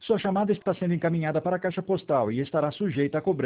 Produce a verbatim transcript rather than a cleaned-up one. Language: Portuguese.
Sua chamada está sendo encaminhada para a caixa postal e estará sujeita a cobrança.